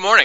morning.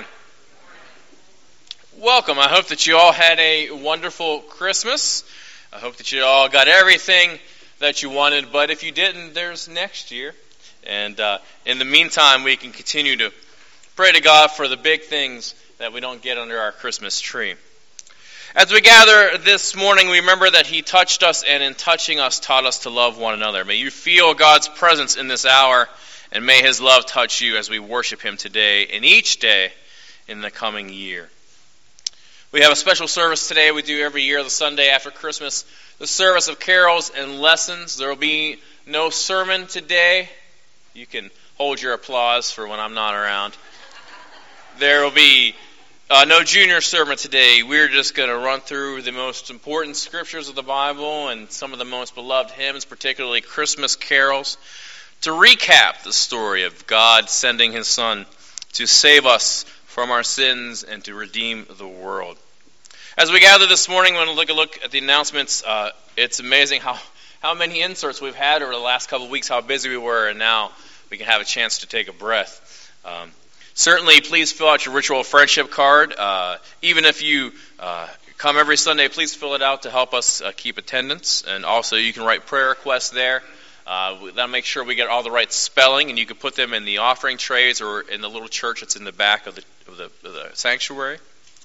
Welcome. I hope that you all had a wonderful Christmas. I hope that you all got everything that you wanted, but if you didn't, there's next year. And in the meantime, we can continue to pray to God for the big things that we don't get under our Christmas tree. As we gather this morning, we remember that He touched us, and in touching us, taught us to love one another. May you feel God's presence in this hour, and may His love touch you as we worship Him today and each day in the coming year. We have a special service today we do every year, the Sunday after Christmas, the service of carols and lessons. There will be no sermon today. You can hold your applause for when I'm not around. There will be no junior sermon today. We're just going to run through the most important scriptures of the Bible and some of the most beloved hymns, particularly Christmas carols, to recap the story of God sending His Son to save us from our sins and to redeem the world. As we gather this morning, we're going to look at the announcements. It's amazing how many inserts we've had over the last couple of weeks, how busy we were, and now we can have a chance to take a breath. Certainly, please fill out your ritual friendship card. Even if you come every Sunday, please fill it out to help us keep attendance. And also, you can write prayer requests there. That'll make sure we get all the right spelling, and you can put them in the offering trays or in the little church that's in the back of the sanctuary.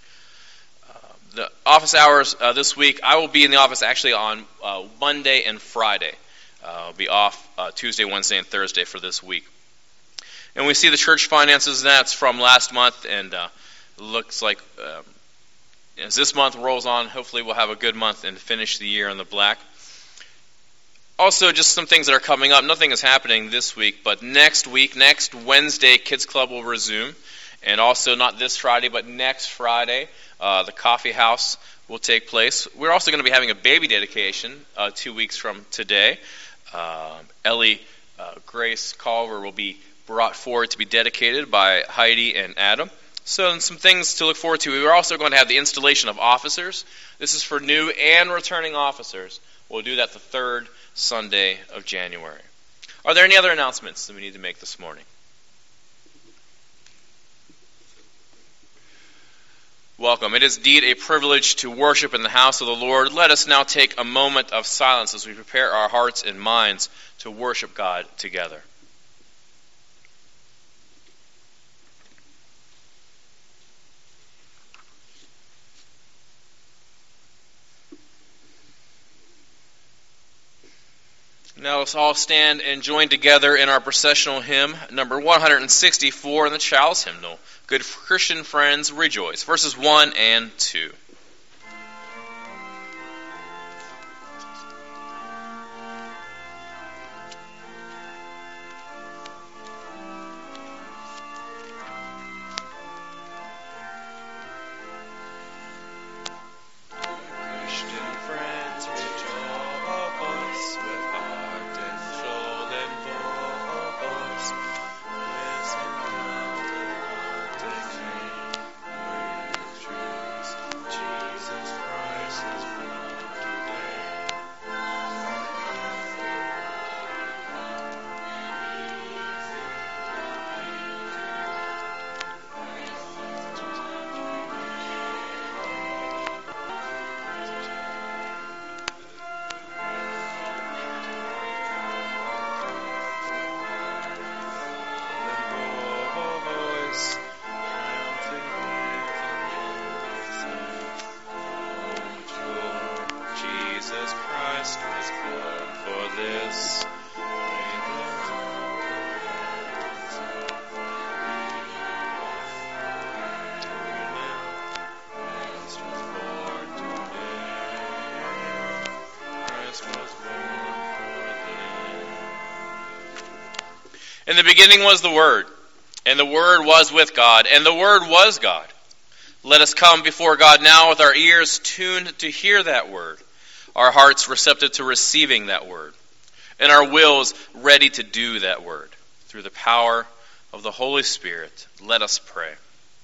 The office hours this week, I will be in the office actually on Monday and Friday. I'll be off Tuesday, Wednesday, and Thursday for this week. And we see the church finances, and that's from last month, and it looks like as this month rolls on, hopefully we'll have a good month and finish the year in the black. Also, just some things that are coming up. Nothing is happening this week, but next week, next Wednesday, Kids Club will resume. And also, not this Friday, but next Friday, the coffee house will take place. We're also going to be having a baby dedication 2 weeks from today. Ellie Grace Culver will be brought forward to be dedicated by Heidi and Adam. So some things to look forward to. We're also going to have the installation of officers. This is for new and returning officers. We'll do that the third Sunday of January. Are there any other announcements that we need to make this morning? Welcome. It is indeed a privilege to worship in the house of the Lord. Let us now take a moment of silence as we prepare our hearts and minds to worship God together. Now let's all stand and join together in our processional hymn, number 164 in the Child's Hymnal. Good Christian friends, rejoice. Verses 1 and 2. In the beginning was the Word, and the Word was with God, and the Word was God. Let us come before God now with our ears tuned to hear that Word, our hearts receptive to receiving that Word, and our wills ready to do that Word. Through the power of the Holy Spirit, let us pray.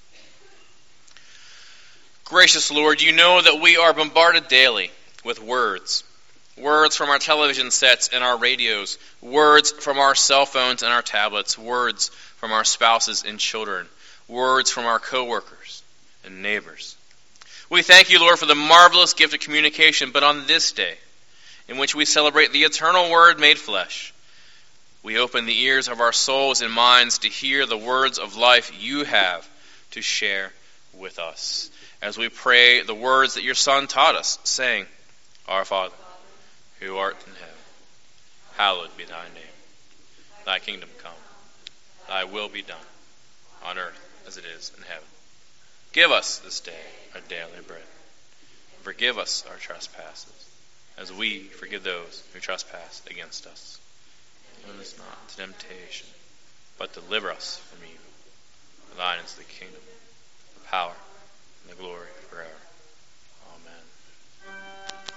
Gracious Lord, you know that we are bombarded daily with words. Words from our television sets and our radios. Words from our cell phones and our tablets. Words from our spouses and children. words from our coworkers and neighbors. We thank you, Lord, for the marvelous gift of communication, but on this day, in which we celebrate the eternal Word made flesh, we open the ears of our souls and minds to hear the words of life you have to share with us. As we pray the words that your Son taught us, saying, Our Father, who art in heaven, hallowed be thy name. Thy kingdom come, thy will be done, on earth as it is in heaven. Give us this day our daily bread. And forgive us our trespasses, as we forgive those who trespass against us. Lead us not into temptation, but deliver us from evil. For thine is the kingdom, the power, and the glory forever. Amen.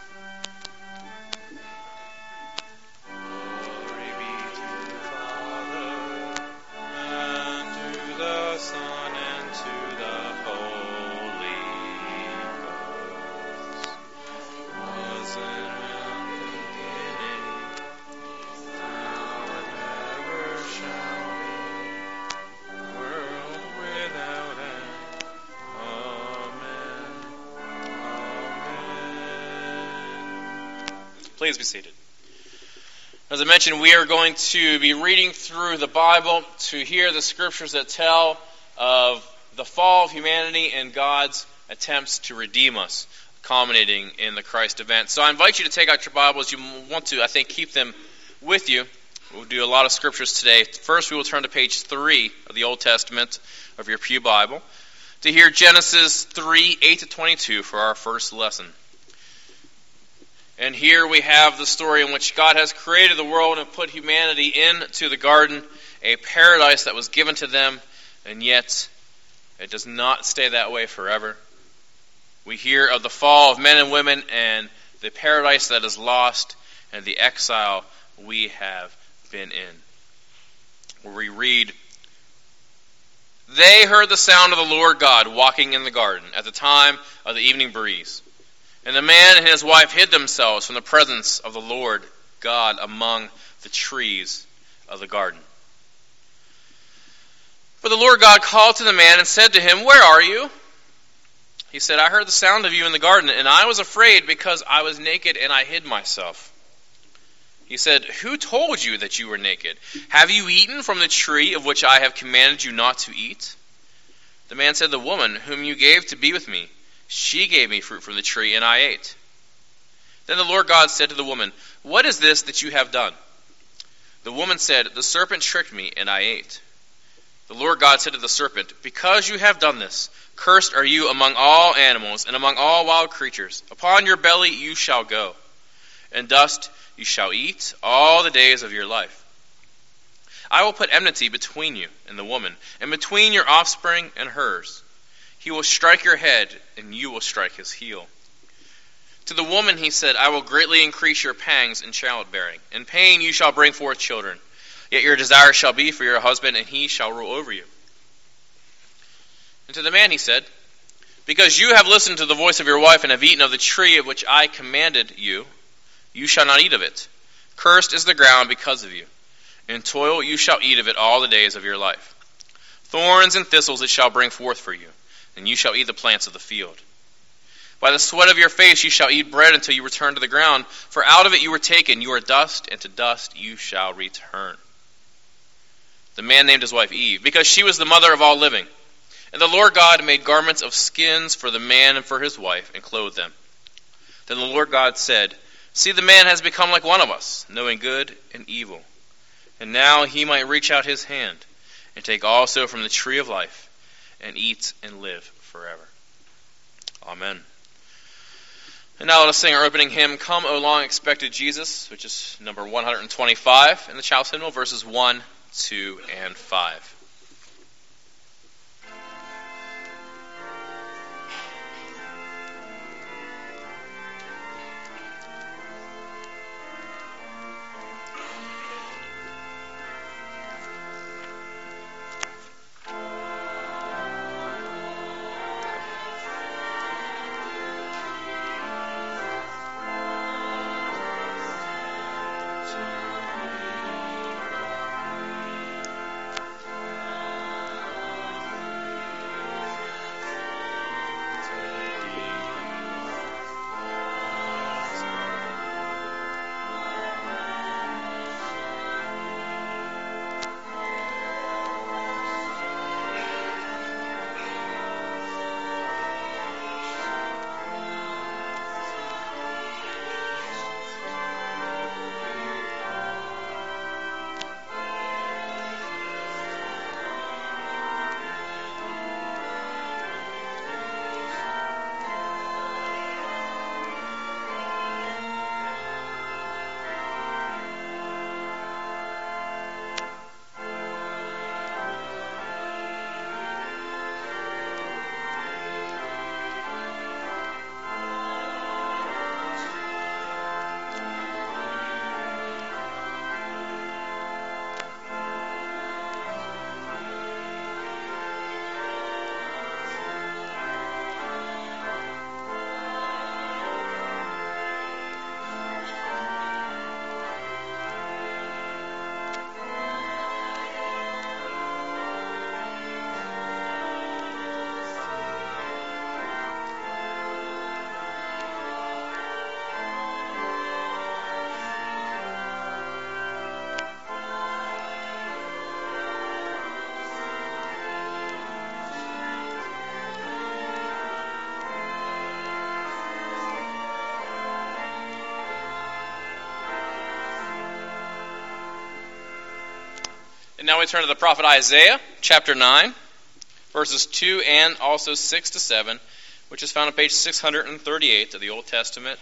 Glory be to the Father, and to the Son, and to the Holy Ghost. Was in the beginning, now and ever shall be, world without end. Amen. Amen. Please be seated. As I mentioned, we are going to be reading through the Bible to hear the scriptures that tell of the fall of humanity and God's attempts to redeem us, culminating in the Christ event. So I invite you to take out your Bibles. You want to, I think, keep them with you. We'll do a lot of scriptures today. First, we will turn to page 3 of the Old Testament of your Pew Bible to hear Genesis 3, 8 to 22 for our first lesson. And here we have the story in which God has created the world and put humanity into the garden, a paradise that was given to them, and yet it does not stay that way forever. We hear of the fall of men and women and the paradise that is lost and the exile we have been in. Where we read, They heard the sound of the Lord God walking in the garden at the time of the evening breeze. And the man and his wife hid themselves from the presence of the Lord God among the trees of the garden. But the Lord God called to the man and said to him, Where are you? He said, I heard the sound of you in the garden, and I was afraid because I was naked and I hid myself. He said, Who told you that you were naked? Have you eaten from the tree of which I have commanded you not to eat? The man said, The woman whom you gave to be with me, she gave me fruit from the tree, and I ate. Then the Lord God said to the woman, What is this that you have done? The woman said, The serpent tricked me, and I ate. The Lord God said to the serpent, Because you have done this, cursed are you among all animals and among all wild creatures. Upon your belly you shall go, and dust you shall eat all the days of your life. I will put enmity between you and the woman, and between your offspring and hers. He will strike your head, and you will strike his heel. To the woman he said, I will greatly increase your pangs in childbearing. In pain you shall bring forth children. Yet your desire shall be for your husband, and he shall rule over you. And to the man he said, Because you have listened to the voice of your wife, and have eaten of the tree of which I commanded you, you shall not eat of it. Cursed is the ground because of you. In toil you shall eat of it all the days of your life. Thorns and thistles it shall bring forth for you, and you shall eat the plants of the field. By the sweat of your face you shall eat bread until you return to the ground, for out of it you were taken. You are dust, and to dust you shall return. The man named his wife Eve, because she was the mother of all living. And the Lord God made garments of skins for the man and for his wife, and clothed them. Then the Lord God said, See, the man has become like one of us, knowing good and evil. And now he might reach out his hand, and take also from the tree of life, and eat and live forever. Amen. And now let us sing our opening hymn, Come, O Long Expected Jesus, which is number 125 in the Child's Hymnal, verses 1, 2, and 5. And now we turn to the prophet Isaiah, chapter 9, verses 2 and also 6 to 7, which is found on page 638 of the Old Testament.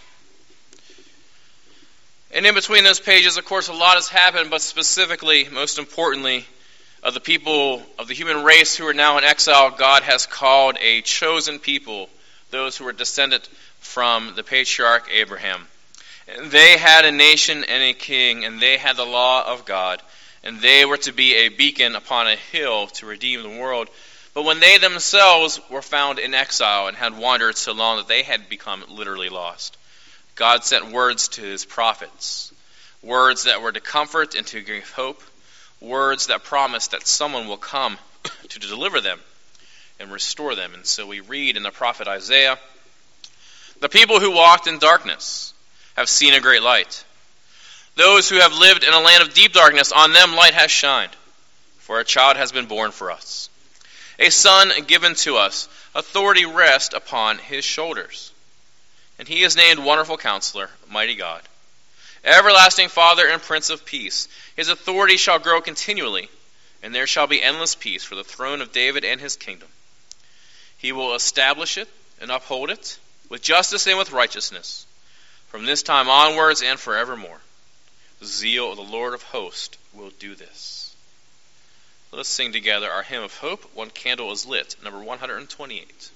And in between those pages, of course, a lot has happened, but specifically, most importantly, of the people of the human race who are now in exile, God has called a chosen people, those who were descendant from the patriarch Abraham. And they had a nation and a king, and they had the law of God, and they were to be a beacon upon a hill to redeem the world. But when they themselves were found in exile and had wandered so long that they had become literally lost, God sent words to his prophets, words that were to comfort and to give hope, words that promise that someone will come to deliver them and restore them. And so we read in the prophet Isaiah, "The people who walked in darkness have seen a great light. Those who have lived in a land of deep darkness, on them light has shined. For a child has been born for us, a son given to us, authority rests upon his shoulders. And he is named Wonderful Counselor, Mighty God, Everlasting Father, and Prince of Peace. His authority shall grow continually, and there shall be endless peace for the throne of David and his kingdom. He will establish it and uphold it with justice and with righteousness, from this time onwards and forevermore. The zeal of the Lord of hosts will do this." Let us sing together our hymn of hope, "One Candle is Lit," number 128.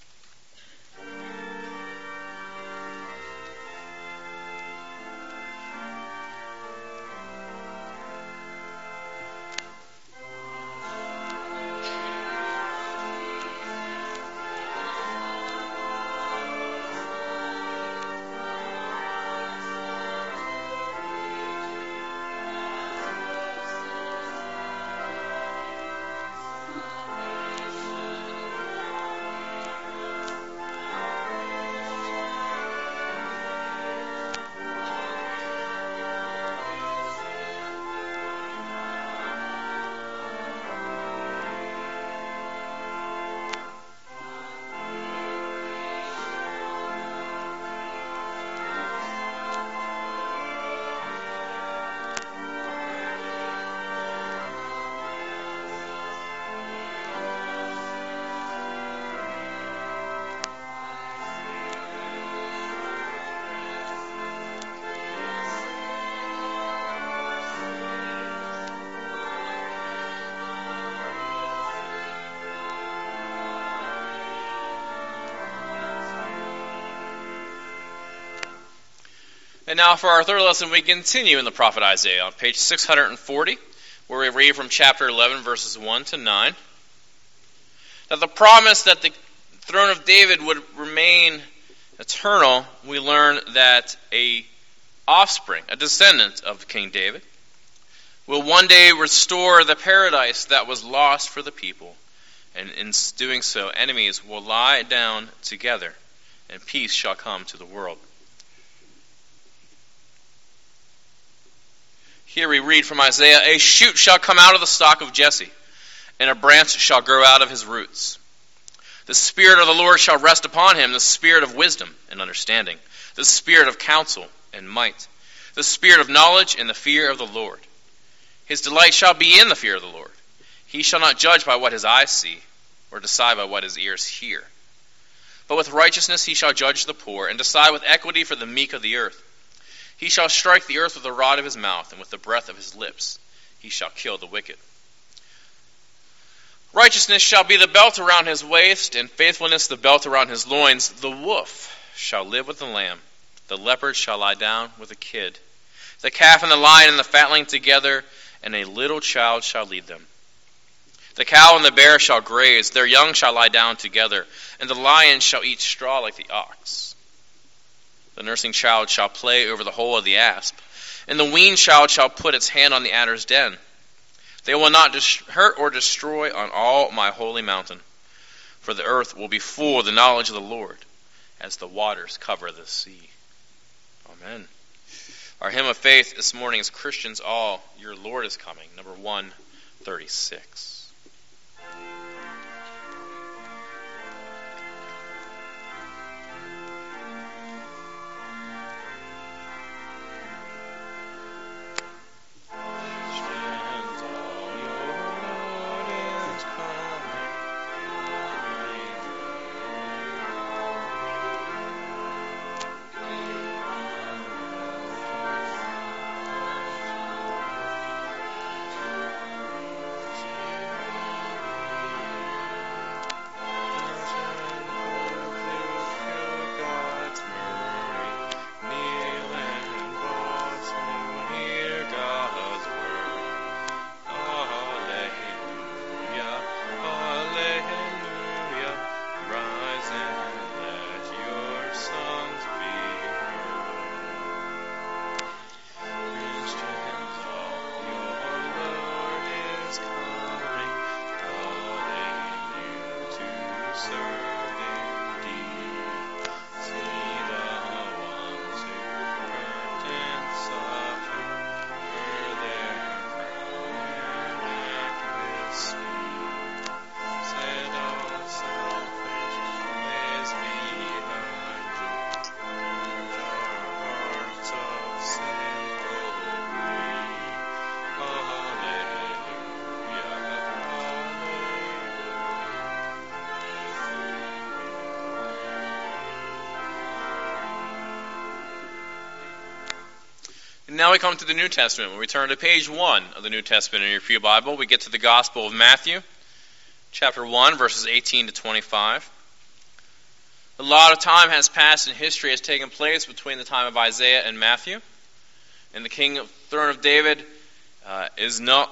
And now for our third lesson, we continue in the prophet Isaiah on page 640, where we read from chapter 11, verses 1 to 9, that the promise that the throne of David would remain eternal, we learn that a offspring, a descendant of King David, will one day restore the paradise that was lost for the people. And in doing so, enemies will lie down together, and peace shall come to the world. Here we read from Isaiah, "A shoot shall come out of the stock of Jesse, and a branch shall grow out of his roots. The Spirit of the Lord shall rest upon him, the Spirit of wisdom and understanding, the Spirit of counsel and might, the Spirit of knowledge and the fear of the Lord. His delight shall be in the fear of the Lord. He shall not judge by what his eyes see, or decide by what his ears hear. But with righteousness he shall judge the poor, and decide with equity for the meek of the earth. He shall strike the earth with the rod of his mouth, and with the breath of his lips he shall kill the wicked. Righteousness shall be the belt around his waist, and faithfulness the belt around his loins. The wolf shall live with the lamb. The leopard shall lie down with the kid. The calf and the lion and the fatling together, and a little child shall lead them. The cow and the bear shall graze. Their young shall lie down together, and the lion shall eat straw like the ox. The nursing child shall play over the hole of the asp, and the weaned child shall put its hand on the adder's den. They will not hurt or destroy on all my holy mountain, for the earth will be full of the knowledge of the Lord, as the waters cover the sea." Amen. Our hymn of faith this morning is "Christians All, Your Lord is Coming," number 136. Christians all, your And now we come to the New Testament. When we turn to page 1 of the New Testament in your Pew Bible, we get to the Gospel of Matthew, chapter 1, verses 18 to 25. A lot of time has passed and history has taken place between the time of Isaiah and Matthew. And the throne of David is not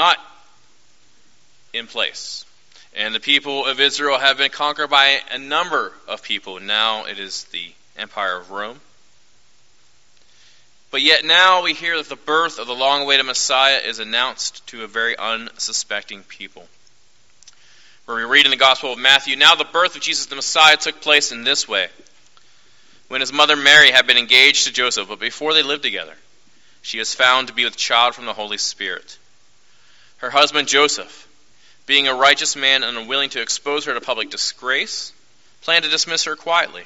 in place. And the people of Israel have been conquered by a number of people. Now it is the Empire of Rome. But yet now we hear that the birth of the long-awaited Messiah is announced to a very unsuspecting people. Where we read in the Gospel of Matthew, now the birth of Jesus the Messiah took place in this way. When his mother Mary had been engaged to Joseph, but before they lived together, she was found to be with child from the Holy Spirit. Her husband Joseph, being a righteous man and unwilling to expose her to public disgrace, planned to dismiss her quietly.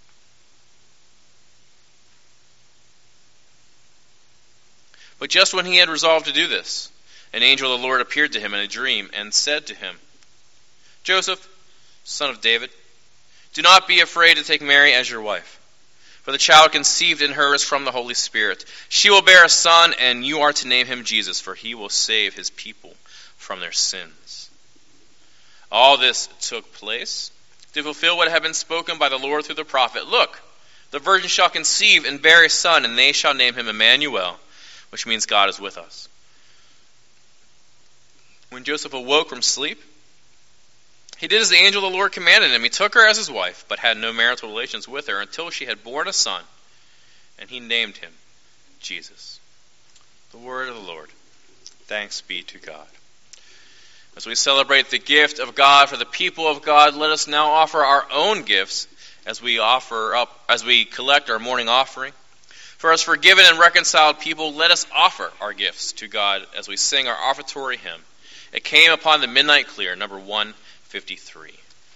But just when he had resolved to do this, an angel of the Lord appeared to him in a dream and said to him, Joseph, son of David, do not be afraid to take Mary as your wife, for the child conceived in her is from the Holy Spirit. She will bear a son, and you are to name him Jesus, for he will save his people from their sins. All this took place to fulfill what had been spoken by the Lord through the prophet. Look, the virgin shall conceive and bear a son, and they shall name him Emmanuel, which means God is with us. When Joseph awoke from sleep, he did as the angel of the Lord commanded him. He took her as his wife, but had no marital relations with her until she had borne a son, and he named him Jesus. The word of the Lord. Thanks be to God. As we celebrate the gift of God for the people of God, let us now offer our own gifts as we collect our morning offering. For as forgiven and reconciled people, let us offer our gifts to God as we sing our offertory hymn. It came upon the midnight clear, number 153.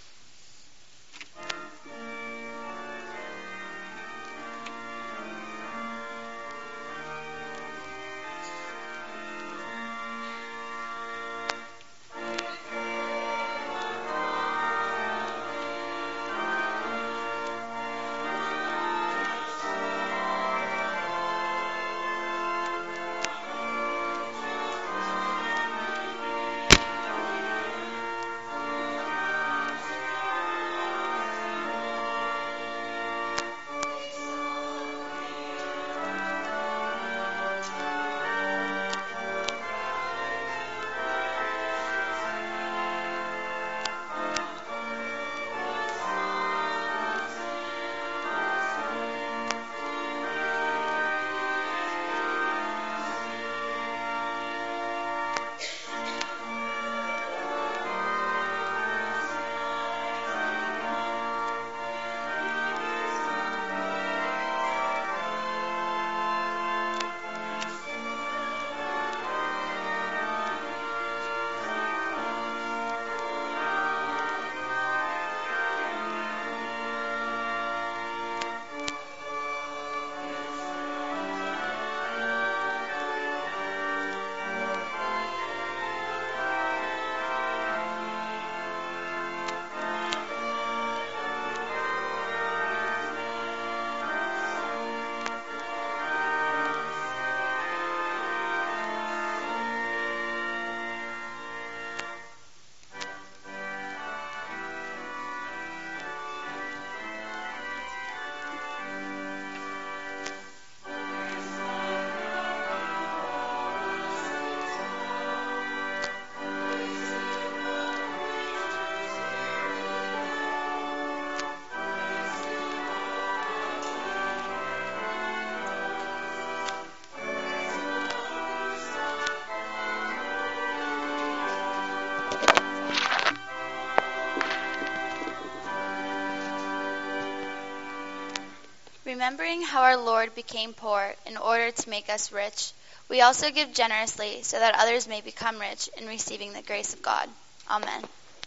Remembering how our Lord became poor in order to make us rich, we also give generously so that others may become rich in receiving the grace of God. Amen. Amen.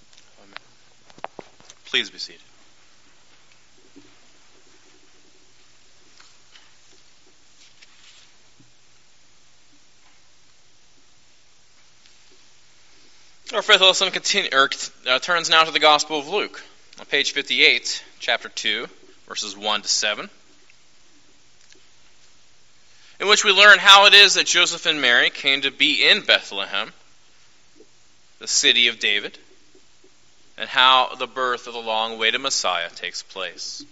Please be seated. Our fifth lesson turns now to the Gospel of Luke, on page 58, chapter 2, verses 1 to 7. in which we learn how it is that Joseph and Mary came to be in Bethlehem, the city of David, and how the birth of the long-awaited Messiah takes place.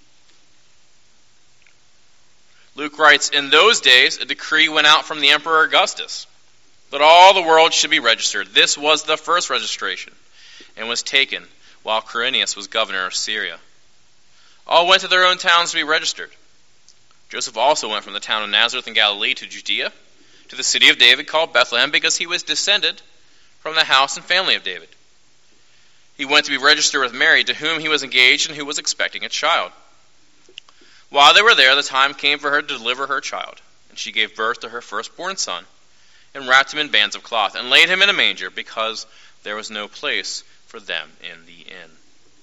Luke writes, "In those days a decree went out from the Emperor Augustus that all the world should be registered. This was the first registration, and was taken while Quirinius was governor of Syria. All went to their own towns to be registered. Joseph also went from the town of Nazareth in Galilee to Judea, to the city of David called Bethlehem, because he was descended from the house and family of David. He went to be registered with Mary, to whom he was engaged and who was expecting a child. While they were there, the time came for her to deliver her child, and she gave birth to her firstborn son, and wrapped him in bands of cloth, and laid him in a manger, because there was no place for them in the inn."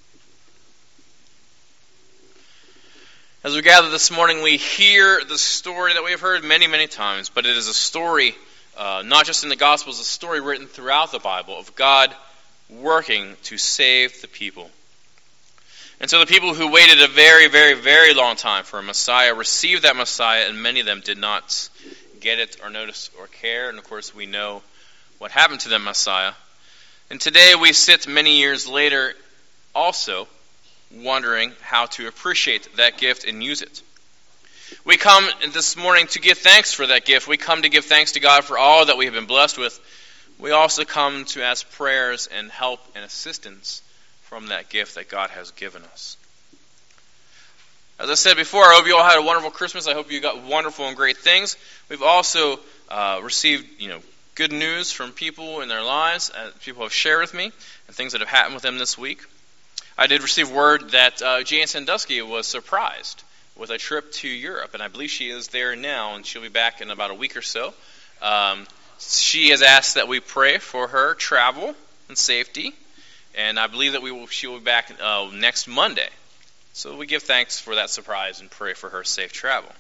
As we gather this morning, we hear the story that we have heard many, many times, but it is a story, not just in the Gospels, a story written throughout the Bible of God working to save the people. And so the people who waited a very, very, very long time for a Messiah received that Messiah, and many of them did not get it or notice or care. And of course we know what happened to that Messiah. And today we sit many years later also wondering how to appreciate that gift and use it. We come this morning to give thanks for that gift. We come to give thanks to God for all that we have been blessed with. We also come to ask prayers and help and assistance from that gift that God has given us. As I said before, I hope you all had a wonderful Christmas. I hope you got wonderful and great things. We've also received, good news from people in their lives. People have shared with me and things that have happened with them this week. I did receive word that Jan Sandusky was surprised with a trip to Europe, and I believe she is there now, and she'll be back in about a week or so. She has asked that we pray for her travel and safety, and I believe that she will be back next Monday. So we give thanks for that surprise and pray for her safe travel.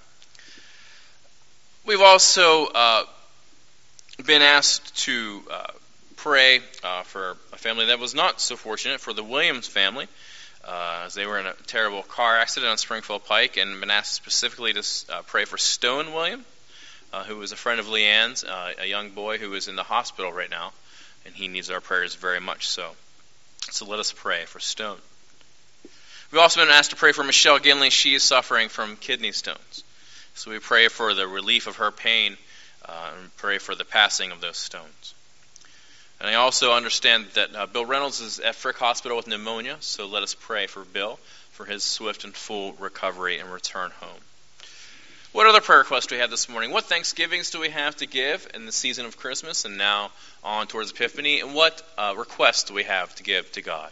We've also been asked to pray for a family that was not so fortunate, for the Williams family, as they were in a terrible car accident on Springfield Pike, and been asked specifically to pray for Stone William, who was a friend of Leanne's, a young boy who is in the hospital right now, and he needs our prayers very much so. So let us pray for Stone. We've also been asked to pray for Michelle Ginley. She is suffering from kidney stones. So we pray for the relief of her pain and pray for the passing of those stones. And I also understand that Bill Reynolds is at Frick Hospital with pneumonia, so let us pray for Bill for his swift and full recovery and return home. What other prayer requests do we have this morning? What thanksgivings do we have to give in the season of Christmas and now on towards Epiphany? And what requests do we have to give to God?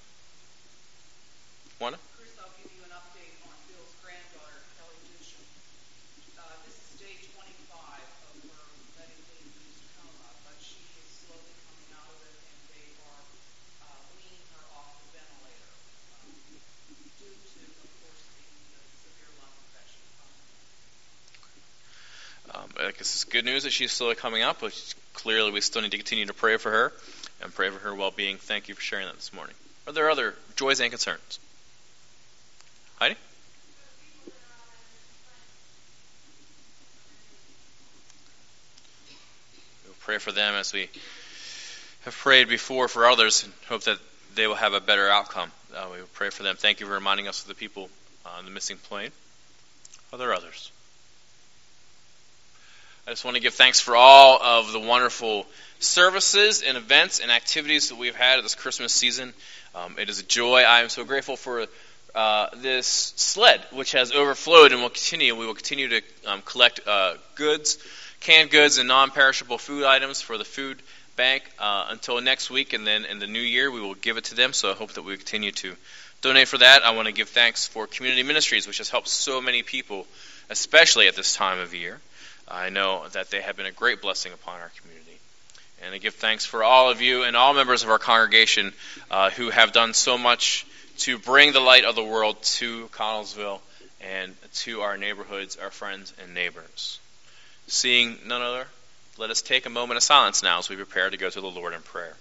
Wanda? Chris, I'll give you an update on Bill's granddaughter, Kelly Disham. This is day 25 of her medically-induced coma, but she is slowly coming out of it, and they are weaning her off the ventilator due to, of course, the severe lung infection I coming. guess it's good news that she's slowly coming out, but clearly we still need to continue to pray for her and pray for her well-being. Thank you for sharing that this morning. Are there other joys and concerns? Heidi? We'll pray for them as we have prayed before for others and hope that they will have a better outcome. We will pray for them. Thank you for reminding us of the people on the missing plane. Are there others? I just want to give thanks for all of the wonderful services and events and activities that we've had this Christmas season. It is a joy. I am so grateful for this sled, which has overflowed and will continue. We will continue to collect goods, canned goods, and non-perishable food items for the food bank until next week, and then in the new year we will give it to them. So I hope that we continue to donate for that. I want to give thanks for Community Ministries, which has helped so many people, especially at this time of year. I know that they have been a great blessing upon our community. And I give thanks for all of you and all members of our congregation who have done so much to bring the light of the world to Connellsville and to our neighborhoods, our friends and neighbors. Seeing none other, let us take a moment of silence now as we prepare to go to the Lord in prayer.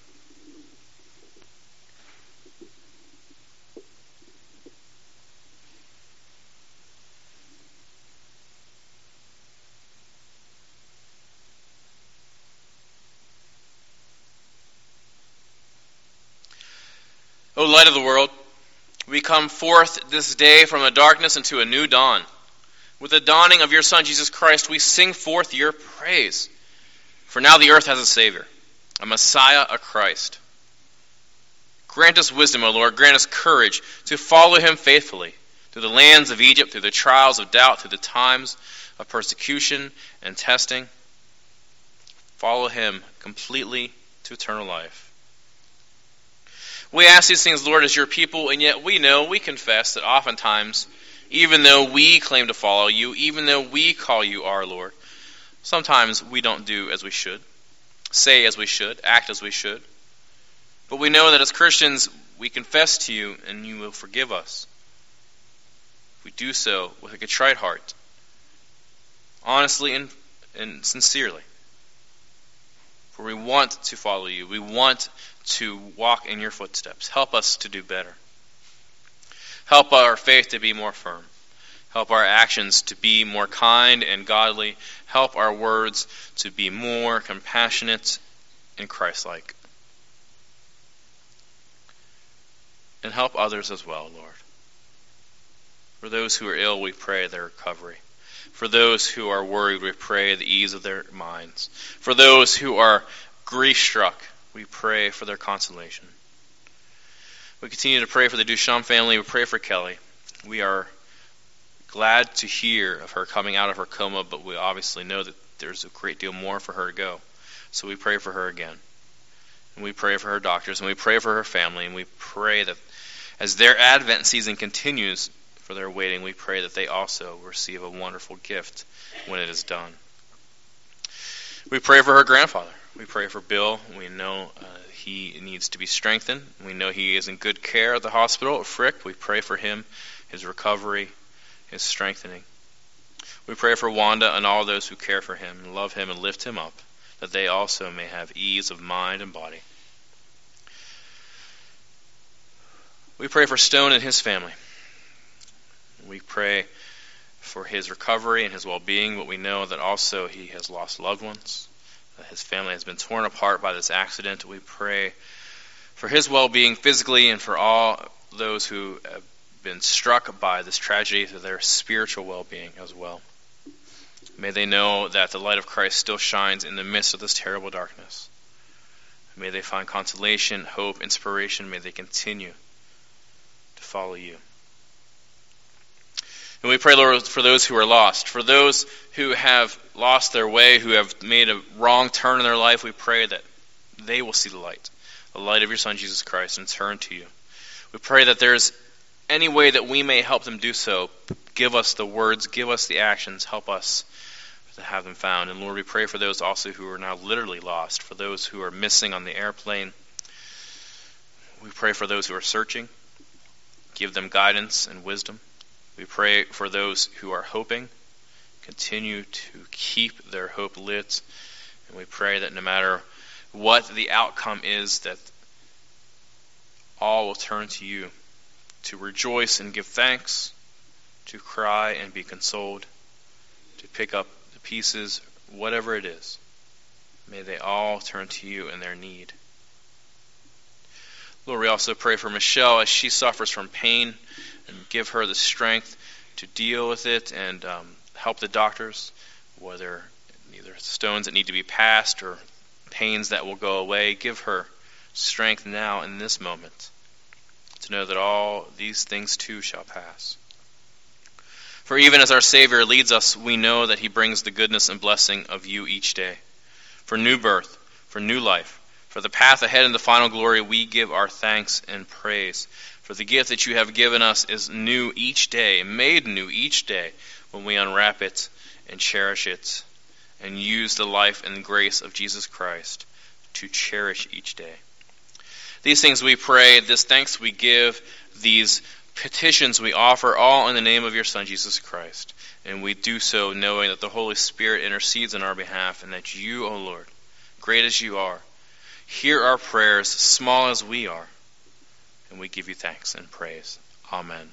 light of the world, we come forth this day from a darkness into a new dawn. With the dawning of your Son, Jesus Christ, we sing forth your praise. For now the earth has a Savior, a Messiah, a Christ. Grant us wisdom, O Lord. Grant us courage to follow him faithfully through the lands of Egypt, through the trials of doubt, through the times of persecution and testing. Follow him completely to eternal life. We ask these things, Lord, as your people, and yet we confess that oftentimes, even though we claim to follow you, even though we call you our Lord, sometimes we don't do as we should, say as we should, act as we should. But we know that as Christians, we confess to you and you will forgive us. We do so with a contrite heart, honestly and sincerely. For we want to follow you. We want to walk in your footsteps. Help us to do better. Help our faith to be more firm. Help our actions to be more kind and godly. Help our words to be more compassionate and Christ-like. And help others as well, Lord. For those who are ill, we pray their recovery. For those who are worried, we pray the ease of their minds. For those who are grief-struck, we pray for their consolation. We continue to pray for the Duchamp family. We pray for Kelly. We are glad to hear of her coming out of her coma, but we obviously know that there's a great deal more for her to go. So we pray for her again. And we pray for her doctors, and we pray for her family, and we pray that as their Advent season continues for their waiting, we pray that they also receive a wonderful gift when it is done. We pray for her grandfather. We pray for Bill. We know he needs to be strengthened. We know he is in good care at the hospital at Frick. We pray for him, his recovery, his strengthening. We pray for Wanda and all those who care for him and love him and lift him up, that they also may have ease of mind and body. We pray for Stone and his family. We pray for his recovery and his well-being, but we know that also he has lost loved ones. His family has been torn apart by this accident. We pray for his well-being physically and for all those who have been struck by this tragedy, to their spiritual well-being as well. May they know that the light of Christ still shines in the midst of this terrible darkness. May they find consolation, hope, inspiration. May they continue to follow you. And we pray, Lord, for those who are lost, for those who have lost their way, who have made a wrong turn in their life. We pray that they will see the light of your Son, Jesus Christ, and turn to you. We pray that there's any way that we may help them do so. Give us the words, give us the actions, help us to have them found. And Lord, we pray for those also who are now literally lost, for those who are missing on the airplane. We pray for those who are searching. Give them guidance and wisdom. We pray for those who are hoping. Continue to keep their hope lit. And we pray that no matter what the outcome is, that all will turn to you, to rejoice and give thanks, to cry and be consoled, to pick up the pieces, whatever it is. May they all turn to you in their need. Lord, we also pray for Michelle as she suffers from pain, and give her the strength to deal with it and help the doctors, whether either stones that need to be passed or pains that will go away. Give her strength now in this moment to know that all these things too shall pass. For even as our Savior leads us, we know that he brings the goodness and blessing of you each day. For new birth, for new life, for the path ahead in the final glory, we give our thanks and praise. For the gift that you have given us is new each day, made new each day, when we unwrap it and cherish it and use the life and grace of Jesus Christ to cherish each day. These things we pray, this thanks we give, these petitions we offer, all in the name of your Son, Jesus Christ. And we do so knowing that the Holy Spirit intercedes on our behalf, and that you, O Lord, great as you are, hear our prayers, small as we are, and we give you thanks and praise. Amen.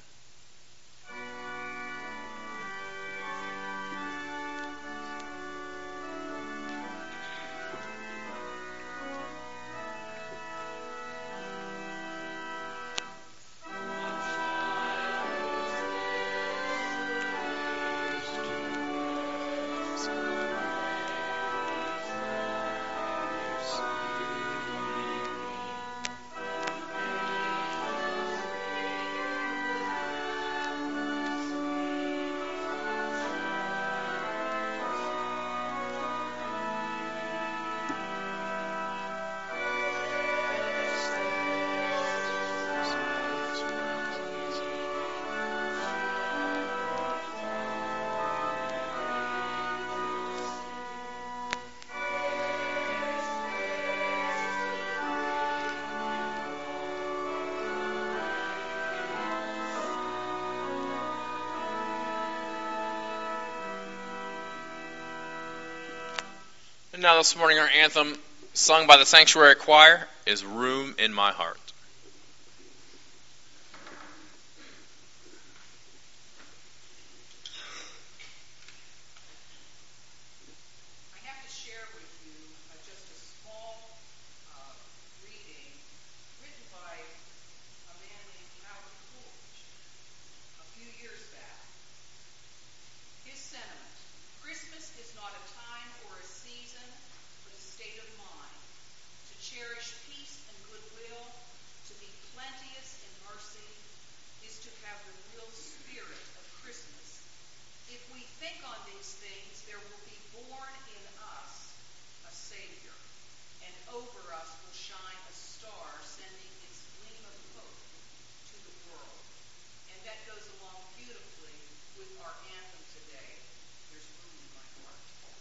And now this morning our anthem, sung by the Sanctuary Choir, is Room in My Heart. I have to share with you just a small reading written by a man named Howard Coolidge a few years back. His sentiment: Christmas is not a time or a season, but a state of mind. To cherish peace and goodwill, to be plenteous in mercy, is to have the real spirit of Christmas. If we think on these things, there will be born in us a Savior, and over us will shine a star, sending its gleam of hope to the world. And that goes along beautifully with our anthem today, There's Room in My Heart.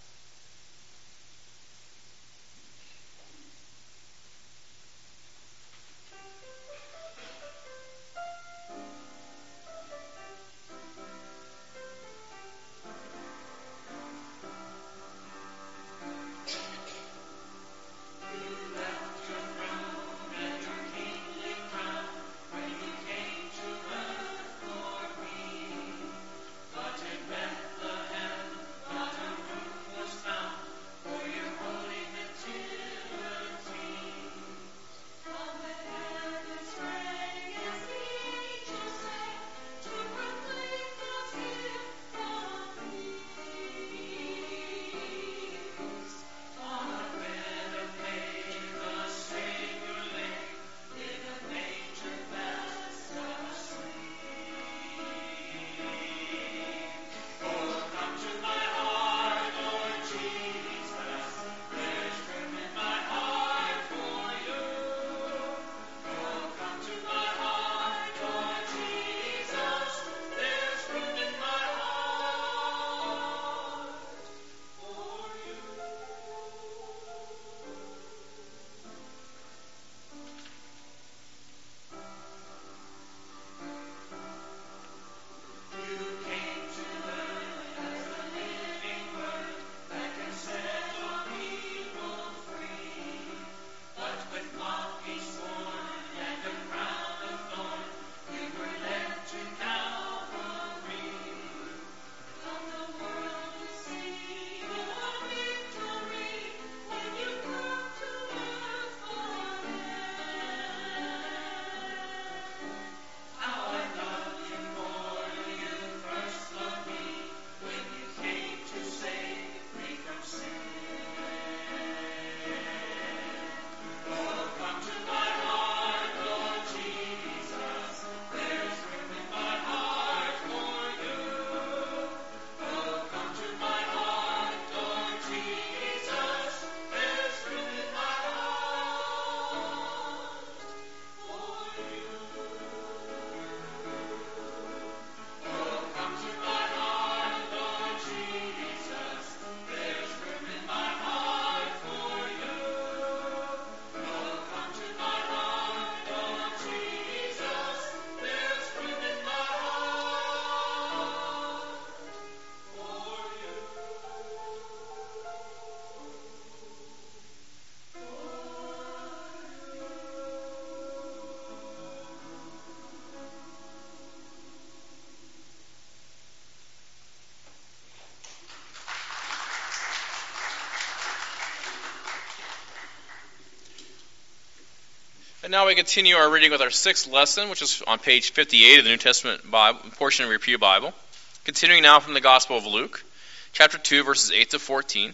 And now we continue our reading with our sixth lesson, which is on page 58 of the New Testament Bible, portion of your Pew Bible. Continuing now from the Gospel of Luke, chapter 2, verses 8 to 14,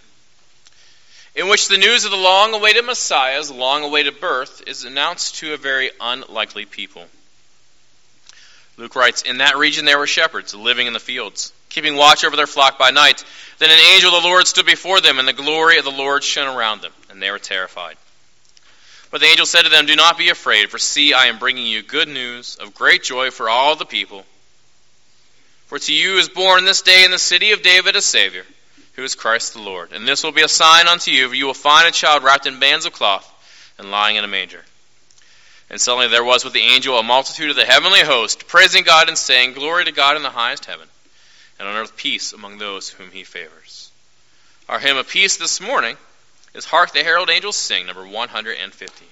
in which the news of the long-awaited Messiah's long-awaited birth is announced to a very unlikely people. Luke writes, "In that region there were shepherds living in the fields, keeping watch over their flock by night. Then an angel of the Lord stood before them, and the glory of the Lord shone around them, and they were terrified. But the angel said to them, 'Do not be afraid, for see, I am bringing you good news of great joy for all the people. For to you is born this day in the city of David a Savior, who is Christ the Lord. And this will be a sign unto you, for you will find a child wrapped in bands of cloth and lying in a manger.' And suddenly there was with the angel a multitude of the heavenly host, praising God and saying, 'Glory to God in the highest heaven, and on earth peace among those whom he favors.'" Our hymn of peace this morning is Hark the Herald Angels Sing, number 150.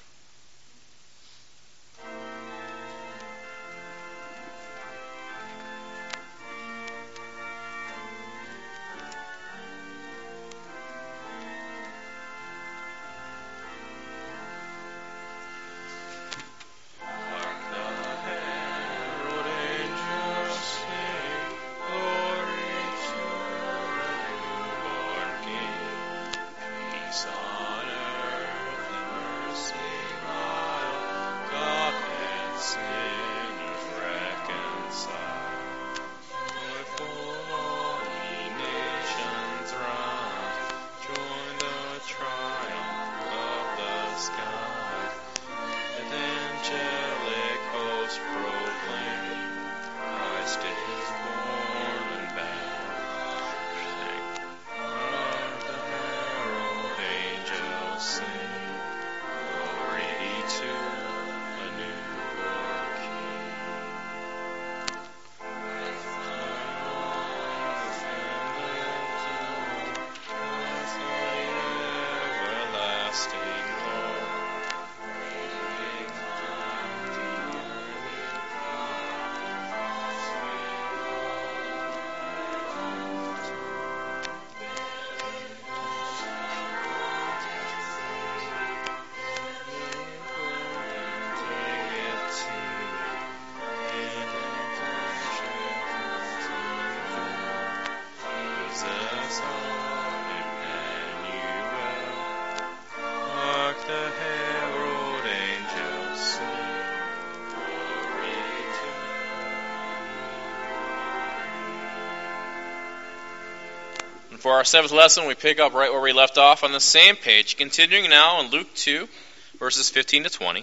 For our seventh lesson, we pick up right where we left off on the same page, continuing now in Luke 2, verses 15 to 20,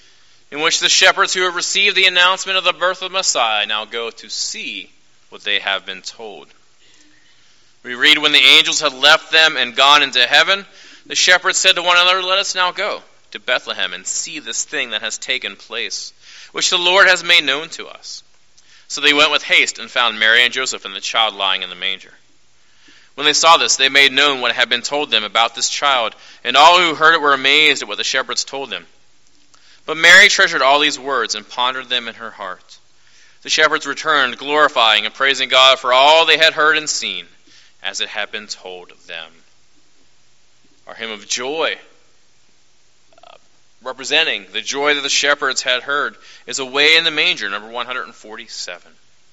in which the shepherds who have received the announcement of the birth of the Messiah now go to see what they have been told. We read, when the angels had left them and gone into heaven, the shepherds said to one another, let us now go to Bethlehem and see this thing that has taken place, which the Lord has made known to us. So they went with haste and found Mary and Joseph and the child lying in the manger. When they saw this, they made known what had been told them about this child, and all who heard it were amazed at what the shepherds told them. But Mary treasured all these words and pondered them in her heart. The shepherds returned, glorifying and praising God for all they had heard and seen, as it had been told them. Our hymn of joy, representing the joy that the shepherds had heard, is Away in the Manger, number 147.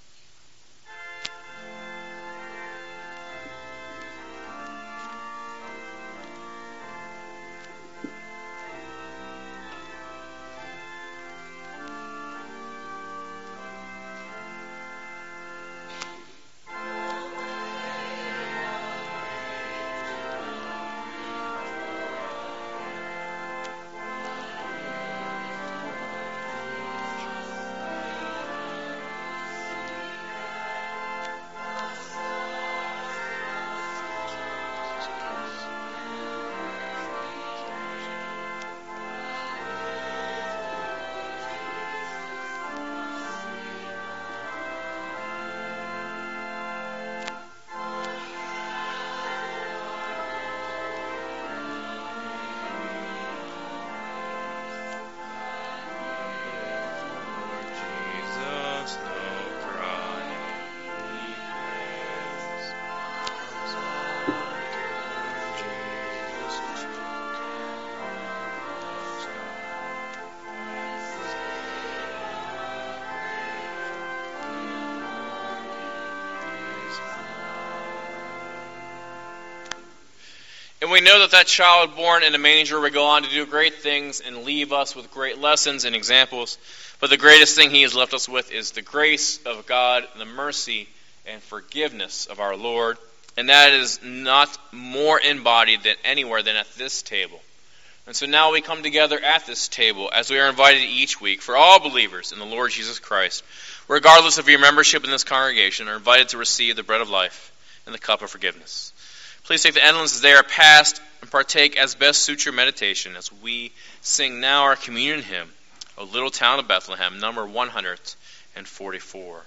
And we know that that child born in a manger will go on to do great things and leave us with great lessons and examples. But the greatest thing he has left us with is the grace of God, the mercy and forgiveness of our Lord. And that is not more embodied than anywhere than at this table. And so now we come together at this table as we are invited each week for all believers in the Lord Jesus Christ, regardless of your membership in this congregation, are invited to receive the bread of life and the cup of forgiveness. Please take the emblems as they are passed and partake as best suits your meditation as we sing now our communion hymn, O Little Town of Bethlehem, number 144.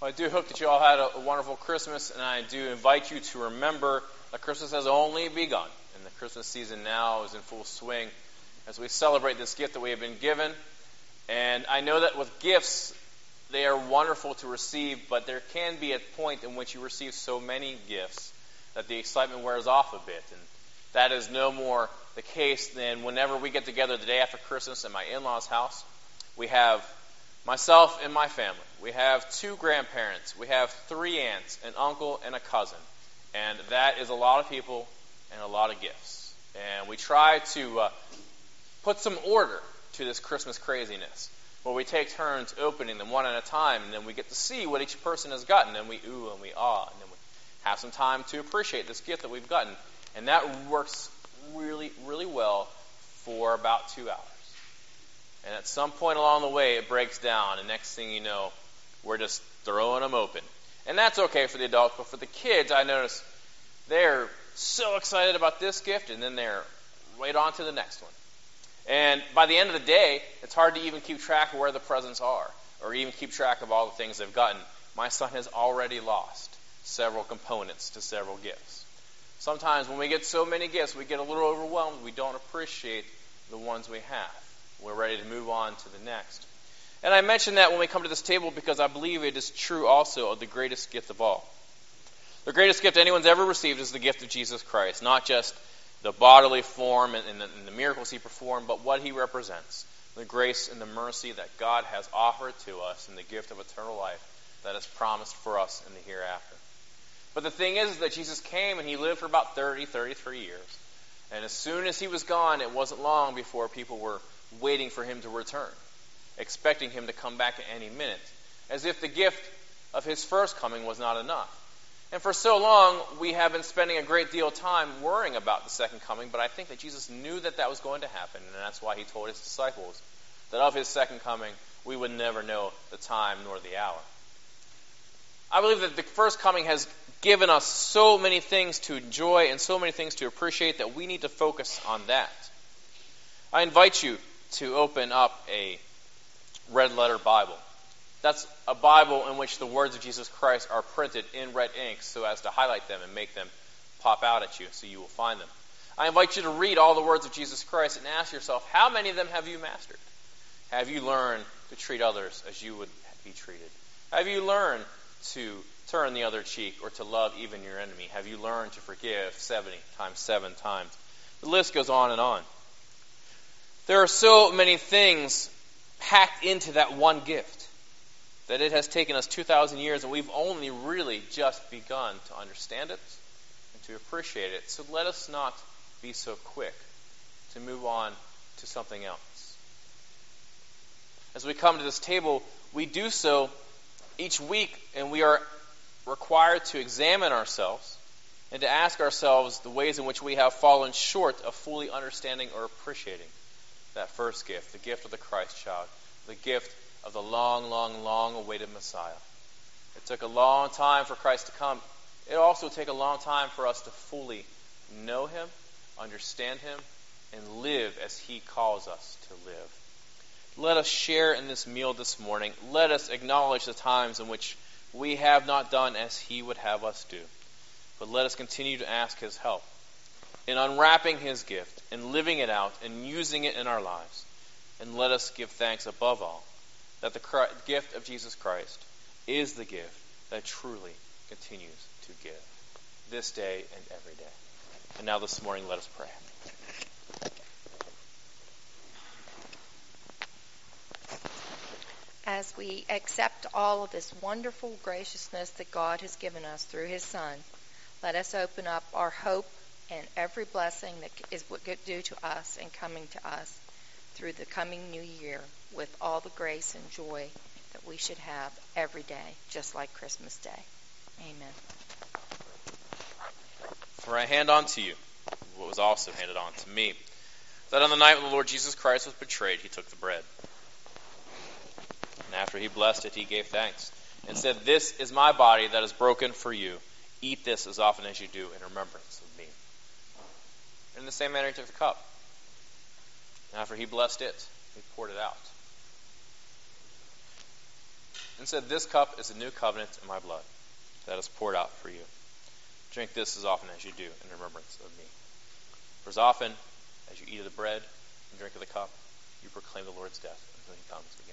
I do hope that you all had a wonderful Christmas, and I do invite you to remember that Christmas has only begun, and the Christmas season now is in full swing as we celebrate this gift that we have been given. And I know that with gifts, they are wonderful to receive, but there can be a point in which you receive so many gifts that the excitement wears off a bit. And that is no more the case than whenever we get together the day after Christmas at my in-laws' house. We have myself and my family. We have 2 grandparents. We have 3 aunts, an uncle, and a cousin. And that is a lot of people and a lot of gifts. And we try to put some order to this Christmas craziness, where we take turns opening them one at a time, and then we get to see what each person has gotten, and we ooh and we ah, and then we have some time to appreciate this gift that we've gotten. And that works really, really well for about 2 hours. And at some point along the way, it breaks down, and next thing you know, we're just throwing them open. And that's okay for the adults, but for the kids, I notice they're so excited about this gift, and then they're right on to the next one. And by the end of the day, it's hard to even keep track of where the presents are, or even keep track of all the things they've gotten. My son has already lost several components to several gifts. Sometimes when we get so many gifts, we get a little overwhelmed. We don't appreciate the ones we have. We're ready to move on to the next. And I mention that when we come to this table because I believe it is true also of the greatest gift of all. The greatest gift anyone's ever received is the gift of Jesus Christ, not just the bodily form and the miracles he performed, but what he represents, the grace and the mercy that God has offered to us and the gift of eternal life that is promised for us in the hereafter. But the thing is that Jesus came and he lived for about 33 years. And as soon as he was gone, it wasn't long before people were waiting for him to return, expecting him to come back at any minute, as if the gift of his first coming was not enough. And for so long, we have been spending a great deal of time worrying about the second coming, but I think that Jesus knew that that was going to happen, and that's why he told his disciples that of his second coming, we would never know the time nor the hour. I believe that the first coming has given us so many things to enjoy and so many things to appreciate that we need to focus on that. I invite you to open up a red letter Bible. That's a Bible in which the words of Jesus Christ are printed in red ink so as to highlight them and make them pop out at you so you will find them. I invite you to read all the words of Jesus Christ and ask yourself, how many of them have you mastered? Have you learned to treat others as you would be treated? Have you learned to turn the other cheek or to love even your enemy? Have you learned to forgive 70 times 7 times? The list goes on and on. There are so many things packed into that one gift that it has taken us 2,000 years and we've only really just begun to understand it and to appreciate it. So let us not be so quick to move on to something else. As we come to this table, we do so each week, and we are required to examine ourselves and to ask ourselves the ways in which we have fallen short of fully understanding or appreciating that first gift, the gift of the Christ child, the gift of the long, long, long awaited Messiah. It took a long time for Christ to come. It also took a long time for us to fully know him, understand him, and live as he calls us to live. Let us share in this meal this morning. Let us acknowledge the times in which we have not done as he would have us do. But let us continue to ask his help in unwrapping his gift and living it out and using it in our lives. And let us give thanks above all that the gift of Jesus Christ is the gift that truly continues to give this day and every day. And now this morning, let us pray. As we accept all of this wonderful graciousness that God has given us through his Son, let us open up our hope and every blessing that is due to us and coming to us through the coming new year with all the grace and joy that we should have every day, just like Christmas Day. Amen. For I hand on to you what was also handed on to me, that on the night when the Lord Jesus Christ was betrayed, he took the bread. And after he blessed it, he gave thanks and said, "This is my body that is broken for you. Eat this as often as you do in remembrance of me." And in the same manner he took the cup. And after he blessed it, he poured it out. and said, "This cup is the new covenant in my blood that is poured out for you. Drink this as often as you do in remembrance of me. For as often as you eat of the bread and drink of the cup, you proclaim the Lord's death until he comes again."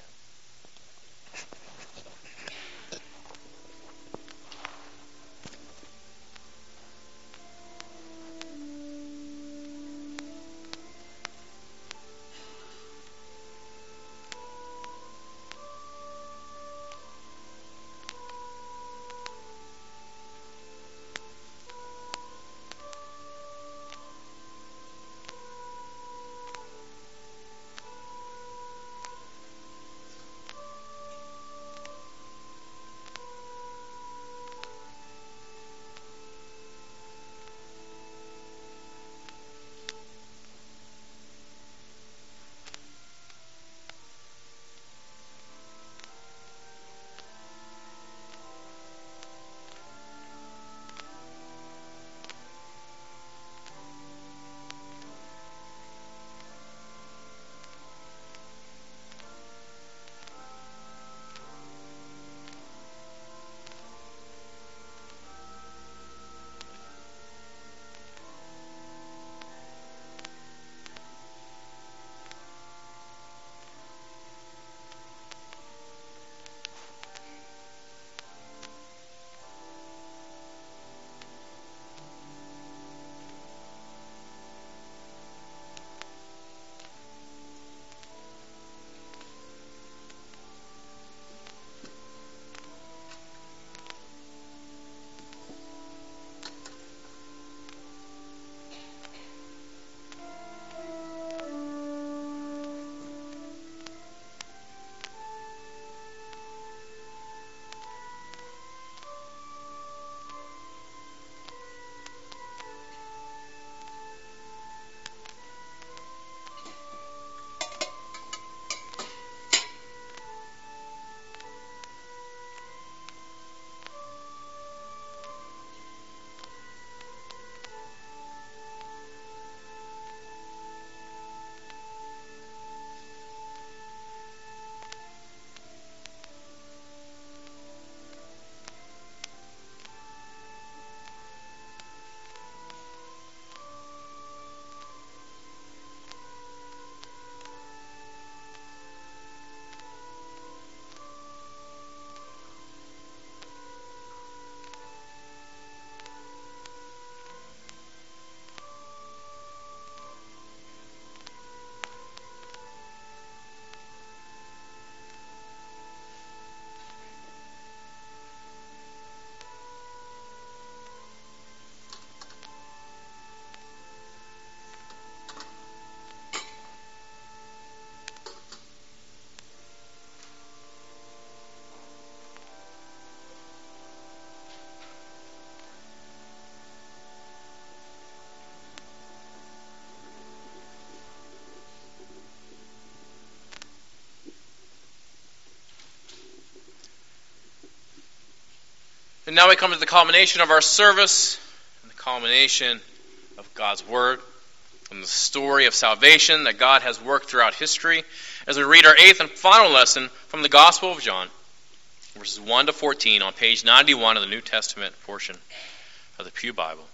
And now we come to the culmination of our service, and the culmination of God's Word, and the story of salvation that God has worked throughout history, as we read our eighth and final lesson from the Gospel of John, verses 1 to 14, on page 91 of the New Testament portion of the Pew Bible,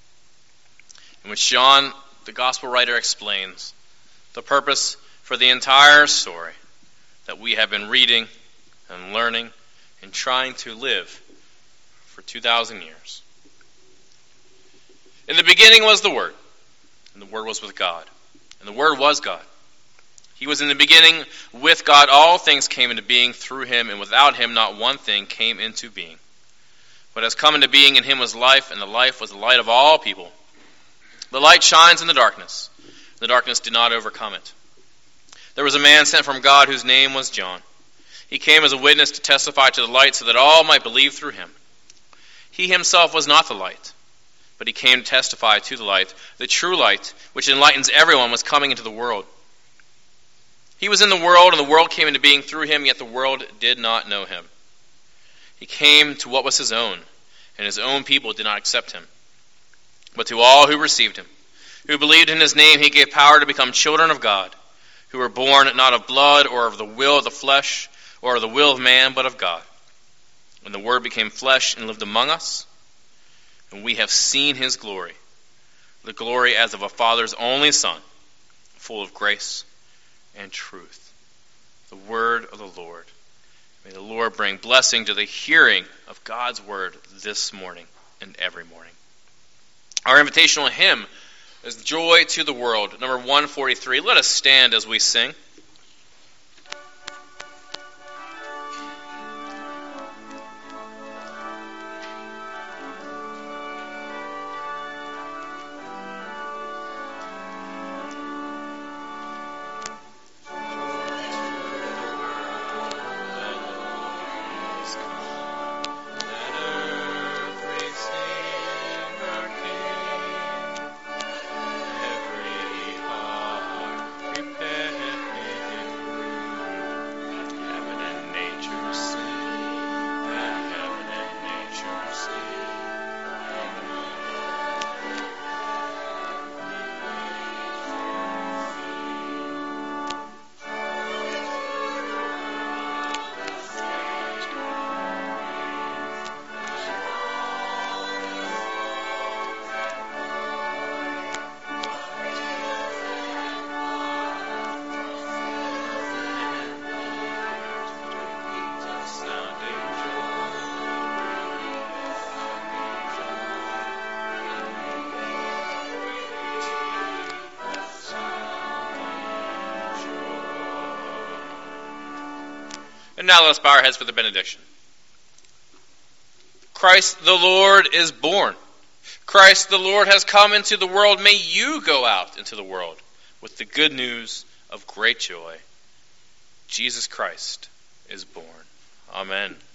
in which John, the Gospel writer, explains the purpose for the entire story that we have been reading and learning and trying to live for 2,000 years. In the beginning was the Word, and the Word was with God, and the Word was God. He was in the beginning with God. All things came into being through him, and without him not one thing came into being. What has come into being in him was life, and the life was the light of all people. The light shines in the darkness. The darkness did not overcome it. There was a man sent from God whose name was John. He came as a witness to testify to the light so that all might believe through him. He himself was not the light, but he came to testify to the light. The true light, which enlightens everyone, was coming into the world. He was in the world, and the world came into being through him, yet the world did not know him. He came to what was his own, and his own people did not accept him. But to all who received him, who believed in his name, he gave power to become children of God, who were born not of blood or of the will of the flesh or the will of man, but of God. And the Word became flesh and lived among us, and we have seen his glory, the glory as of a Father's only Son, full of grace and truth. The word of the Lord. May the Lord bring blessing to the hearing of God's word this morning and every morning. Our invitational hymn is Joy to the World, number 143. Let us stand as we sing. And now let us bow our heads for the benediction. Christ the Lord is born. Christ the Lord has come into the world. May you go out into the world with the good news of great joy. Jesus Christ is born. Amen.